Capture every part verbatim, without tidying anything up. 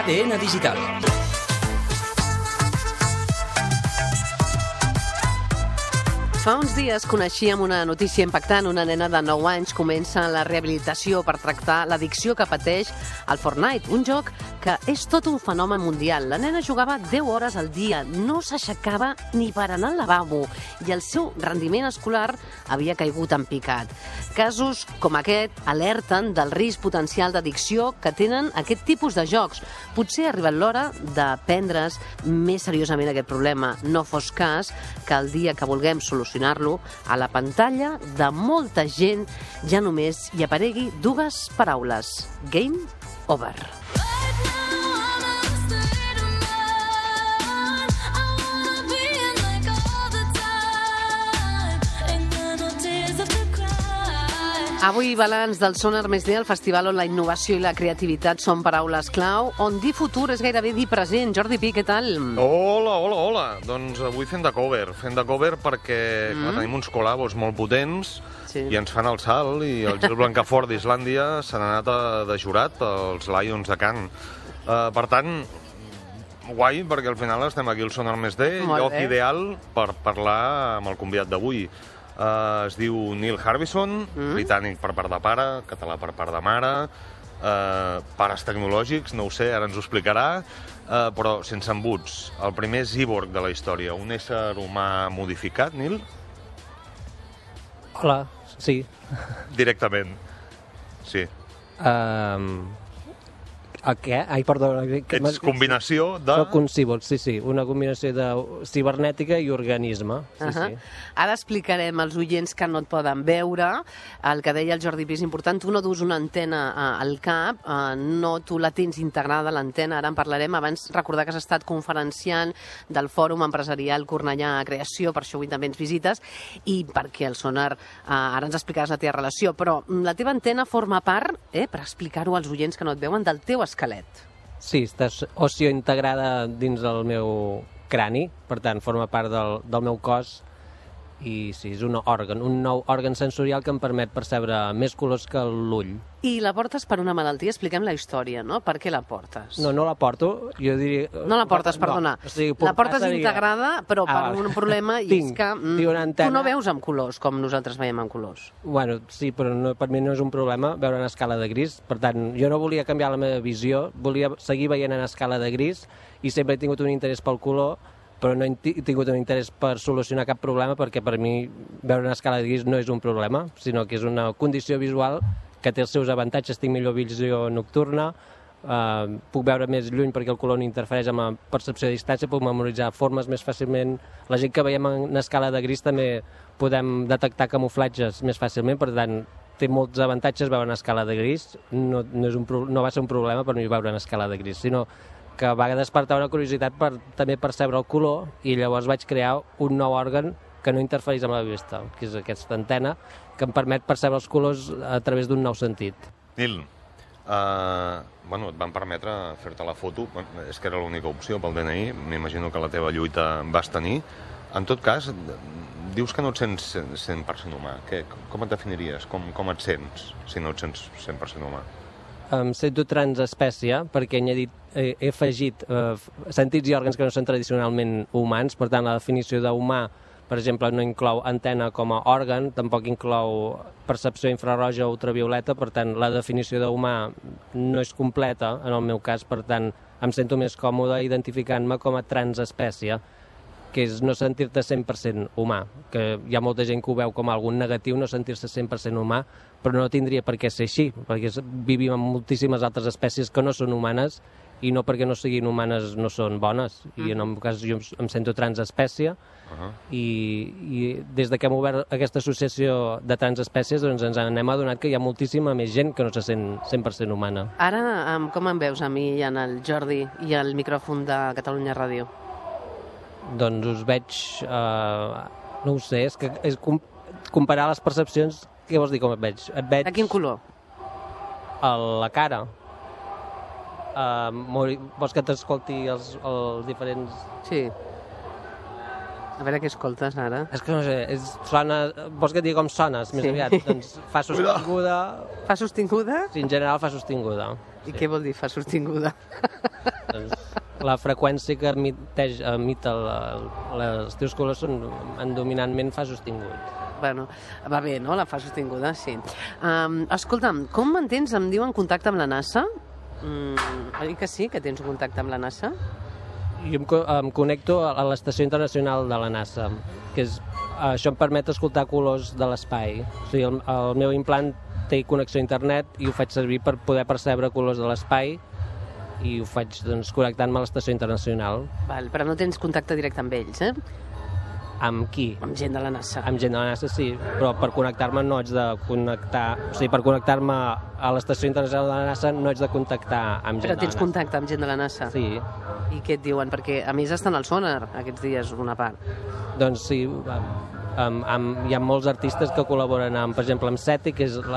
T N Digital. Fa uns dies coneixíem una notícia impactant. Una nena de nou anys comença la rehabilitació per tractar l'addicció que pateix al Fortnite, un joc que és tot un fenomen mundial. La nena jugava deu hores al dia, no s'aixecava ni per anar al lavabo i el seu rendiment escolar havia caigut en picat. Casos com aquest alerten del risc potencial d'addicció que tenen aquest tipus de jocs. Potser ha arribat l'hora de prendre's més seriosament aquest problema. No fos cas que el dia que vulguem solucionar-lo, a la pantalla de molta gent ja només hi aparegui dues paraules: Game Over. Avui balanç del Sonar Més D, el festival on la innovació i la creativitat són paraules clau, on dir futur és gairebé dir present. Jordi Pi, què tal? Hola, hola, hola. Doncs avui fent de cover, fent de cover perquè mm. clar, tenim uns col·labos molt potents sí. i ens fan el salt, i el Gil Blancafort d'Islàndia s'han anat a, de jurat als Lions de Cannes. Uh, per tant, guai, perquè al final estem aquí al Sonar Més D, lloc ideal per parlar amb el convidat d'avui. Uh, es diu Neil Harbisson, mm. britànic per part de pare, català per part de mare, uh, pares tecnològics, no ho sé, ara ens ho explicarà, uh, però sense embuts. El primer cíborg de la història, un ésser humà modificat, Neil? Hola, sí. Directament, sí. Um, a què? Ai, perdó. Que Ets combinació de... Soc un cíborg, sí, sí. Una combinació de cibernètica i organisme. Sí, uh -huh. sí. Ara explicarem als oients que no et poden veure. El que deia el Jordi Pi és important. Tu no dus una antena uh, al cap, uh, no tu la tens integrada, l'antena. Ara en parlarem. Abans, recordar que has estat conferenciant del Fòrum Empresarial Cornellà Creació, per això avui també ens visites, i perquè el Sonar, uh, ara ens explicaràs la teva relació, però la teva antena forma part, eh, per explicar-ho als oients que no et veuen, del teu esquelet. Sí, està ocio integrada dins del meu crani, per tant, forma part del, del meu cos, i sí, és un òrgan, un nou òrgan sensorial que em permet percebre més colors que l'ull. I la portes per una malaltia? Expliquem la història, no? Per què la portes? No, no la porto, jo diria... No la portes, perdona. No, o sigui, la portes seria... integrada, però ah, per un problema, i tinc, és que mm, tu no veus amb colors, com nosaltres veiem amb colors. Bueno, sí, però no, per mi no és un problema veure en escala de gris. Per tant, jo no volia canviar la meva visió, volia seguir veient en escala de gris, i sempre he tingut un interès pel color, però no he tingut un interès per solucionar cap problema, perquè per mi veure en escala de gris no és un problema, sinó que és una condició visual que té els seus avantatges. Tinc millor visió nocturna, eh, puc veure més lluny perquè el color no interfereix amb la percepció de distància, puc memoritzar formes més fàcilment. La gent que veiem en escala de gris també podem detectar camuflatges més fàcilment, per tant, té molts avantatges veure en escala de gris. No, no, és un, no va ser un problema per mi veure en escala de gris, sinó que va despertar una curiositat per també percebre el color, i llavors vaig crear un nou òrgan que no interfereix amb la vista, que és aquesta antena que em permet percebre els colors a través d'un nou sentit. Nil, uh, bueno, et van permetre fer-te la foto, és que era l'única opció pel D N I, m'imagino que la teva lluita vas tenir. En tot cas, dius que no et sents cent per cent humà. Què, com et definiries? Com, com et sents si no et sents cent per cent humà? Em sento transespècie perquè he, dit, he, he afegit eh, sentits i òrgans que no són tradicionalment humans. Per tant, la definició d'humà, per exemple, no inclou antena com a òrgan, tampoc inclou percepció infraroja o ultravioleta. Per tant, la definició d'humà no és completa en el meu cas. Per tant, em sento més còmode identificant-me com a transespècie, que és no sentir-te cent per cent humà, que hi ha molta gent que ho veu com algun negatiu, no sentir-se cent per cent humà, però no tindria per què ser així, perquè vivim amb moltíssimes altres espècies que no són humanes, i no perquè no siguin humanes no són bones, i en el meu cas jo em sento transespècie, uh-huh. i, i des de que hem obert aquesta associació de transespècies, doncs ens n'hem adonat que hi ha moltíssima més gent que no se sent cent per cent humana. Ara, com em veus a mi i en el Jordi i al micròfon de Catalunya Ràdio? Doncs us veig, eh, no ho sé, és que és com, comparar les percepcions, què vols dir com et veig? Et veig... A quin color? A la cara. Uh, molt, vols que t'escolti els, els diferents... Sí. A veure què escoltes ara. És que no sé, és, sona... Vols que et digui com sones, més sí. aviat? Doncs fa sostinguda... Fa sostinguda? Sí, en general fa sostinguda. I sí. què vol dir fa sostinguda? Doncs la freqüència que emiteix, emita els teus colors són en dominantment fa sostingut. Bueno, va bé, no?, la fa sostinguda, sí. Um, escolta'm, com mantens, em diuen, contacte amb la NASA? Mm, oi que sí, que tens un contacte amb la NASA? Jo em, em connecto a l'Estació Internacional de la NASA, que és, això em permet escoltar colors de l'espai. O sigui, el, el meu implant té connexió a internet i ho faig servir per poder percebre colors de l'espai i ho faig doncs, connectant-me a l'Estació Internacional. Val, però no tens contacte directe amb ells, eh? Amb qui? Amb gent de la NASA. Amb gent de la NASA, sí, però per connectar-me no haig de connectar... O sigui, per connectar-me a l'Estació Internacional de la NASA no haig de contactar amb gent de la NASA. Però tens contacte amb gent de la NASA? Sí. I què et diuen? Perquè, a més, estan al sonar aquests dies, una part. Doncs sí, amb, amb, hi ha molts artistes que col·laboren amb, per exemple, amb SETI, que és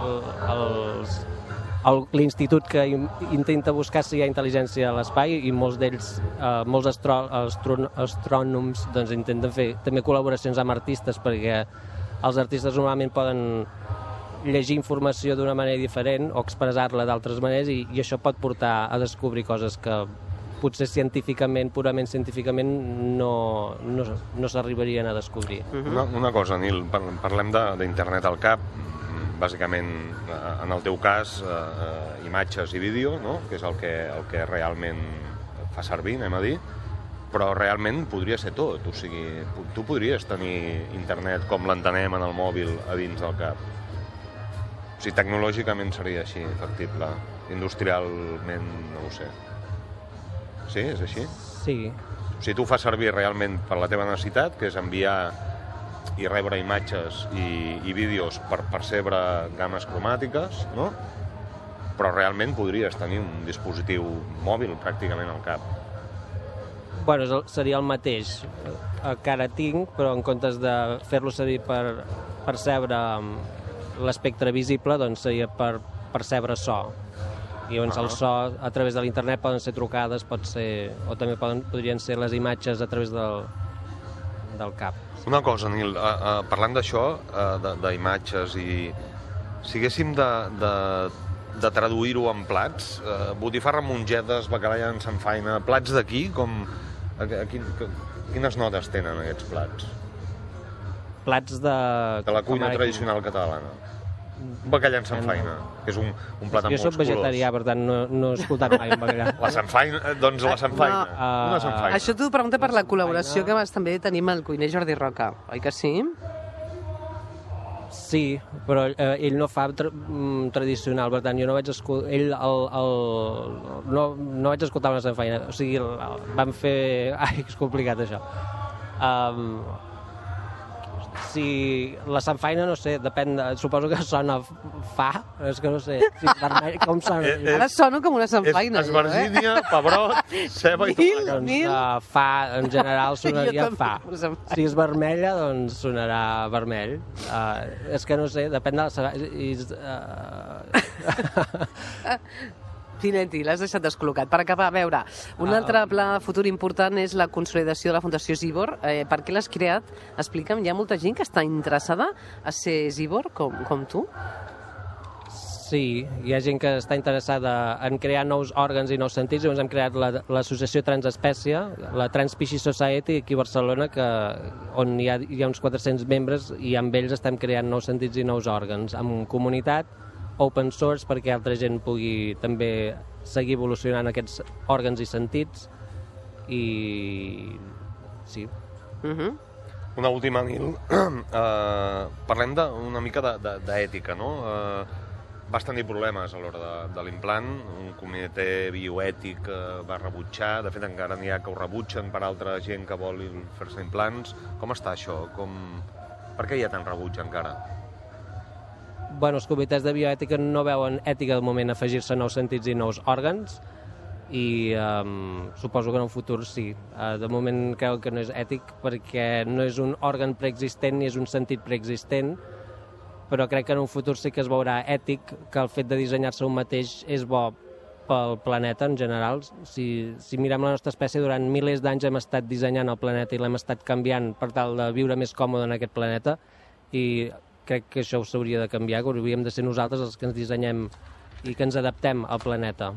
l'institut que intenta buscar si hi ha intel·ligència a l'espai, i molts d'ells, eh, molts astro, astro, astrònoms, doncs intenten fer també col·laboracions amb artistes, perquè els artistes normalment poden llegir informació d'una manera diferent o expressar-la d'altres maneres, i, i això pot portar a descobrir coses que potser científicament, purament científicament, no, no, no s'arribarien a descobrir. Una, una cosa, Nil, parlem d'internet al cap, bàsicament, en el teu cas, eh, imatges i vídeo, no?, que és el que, el que realment fa servir, anem a dir, però realment podria ser tot. O sigui, tu podries tenir internet com l'entenem en el mòbil a dins del cap. O sigui, tecnològicament seria així, factible. Industrialment, no ho sé. Sí, és així? Sí. O sigui, tu ho fas servir realment per la teva necessitat, que és enviar i rebre imatges i, i vídeos per percebre games cromàtiques, no? Però realment podries tenir un dispositiu mòbil pràcticament al cap. Bueno, seria el mateix que ara tinc, però en comptes de fer-lo servir per percebre l'espectre visible, doncs seria per percebre so. I llavors uh -huh. el so a través de l'internet poden ser trucades, pot ser, o també poden, podrien ser les imatges a través del, del cap. Una cosa, Nil, uh, uh, parlant d'això, uh, d'imatges, i si haguéssim de, de, de traduir-ho en plats, uh, botifarra, mongetes, bacallà en samfaina, plats d'aquí, com... A, a, quin, a, quines notes tenen aquests plats? Plats de... De la cuina tradicional catalana. Bacallà en samfaina, que és un, un plat amb molts colors. Jo soc vegetarià, per tant, no, no he escoltat mai un bacallà. La samfaina, doncs la samfaina. No, uh, una samfaina. Això t'ho pregunta per la col·laboració que vas també tenir amb el cuiner Jordi Roca, oi que sí? Sí, però eh, ell no fa tra tradicional, per tant, jo no vaig escoltar... Ell, el, el, no, no vaig escoltar una samfaina, o sigui, el, el, vam fer... Ai, és complicat, això. Um, si la samfaina, no sé, depèn de... Suposo que sona fa, és que no sé, si vermell, com sona? Eh, Ara sono com una samfaina. És esbarzínia, eh? Pebrot, ceba i tot. Doncs uh, fa, en general, sonaria fa. Si és vermella, doncs sonarà vermell. Uh, és que no sé, depèn de la samfaina. Uh... Pinetti, l'has deixat descol·locat. Per acabar, a veure, un altre pla futur important és la consolidació de la Fundació Zibor. Eh, per què l'has creat? Explica'm, hi ha molta gent que està interessada a ser Zibor, com, com tu? Sí, hi ha gent que està interessada en crear nous òrgans i nous sentits. Llavors hem creat l'associació la, Transespècie, la Transpecies Society, aquí a Barcelona, que, on hi ha, hi ha uns quatre-cents membres, i amb ells estem creant nous sentits i nous òrgans, amb comunitat, open source, perquè altra gent pugui també seguir evolucionant aquests òrgans i sentits. I... sí. Uh -huh. Una última, Nil. Uh, parlem de, una mica d'ètica, no? Uh, vas tenir problemes a l'hora de, de l'implant, un comitè bioètic uh, va rebutjar, de fet encara n'hi ha que ho rebutgen per altra gent que vol fer-se implants. Com està això? Com... Per què hi ha tant rebuig encara? Bueno, els comitès de bioètica no veuen ètica de moment afegir-se nous sentits i nous òrgans, i um, suposo que en un futur sí. Uh, de moment creu que no és ètic perquè no és un òrgan preexistent ni és un sentit preexistent, però crec que en un futur sí que es veurà ètic que el fet de dissenyar-se un mateix és bo pel planeta en general. Si, si mirem la nostra espècie, durant milers d'anys hem estat dissenyant el planeta i l'hem estat canviant per tal de viure més còmode en aquest planeta, i crec que això s'hauria de canviar, que hauríem de ser nosaltres els que ens dissenyem i que ens adaptem al planeta.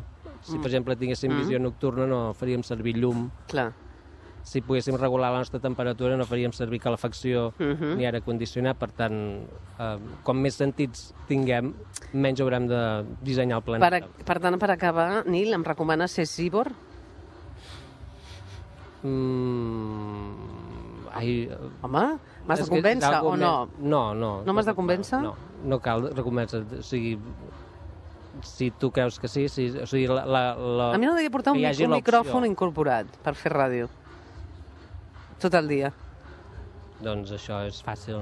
Si, per exemple, tinguéssim visió nocturna, no faríem servir llum. Clar. Si poguéssim regular la nostra temperatura, no faríem servir calefacció ni aire condicionat. Per tant, eh, com més sentits tinguem, menys haurem de dissenyar el planeta. Per, per tant, per acabar, Nil, em recomanes ser cíborg? Mm... Ai, Home, m'has de convèncer o no? No, no. No m'has de convèncer? No, no cal convèncer. O sigui, si tu creus que sí, sí o sigui, la, la, la... A mi m'agradaria portar un, un micròfon incorporat per fer ràdio. Tot el dia. Doncs això és fàcil.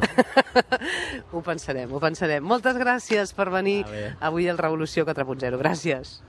Ho pensarem, ho pensarem. Moltes gràcies per venir Vale. avui al Revolució quatre punt zero. Gràcies.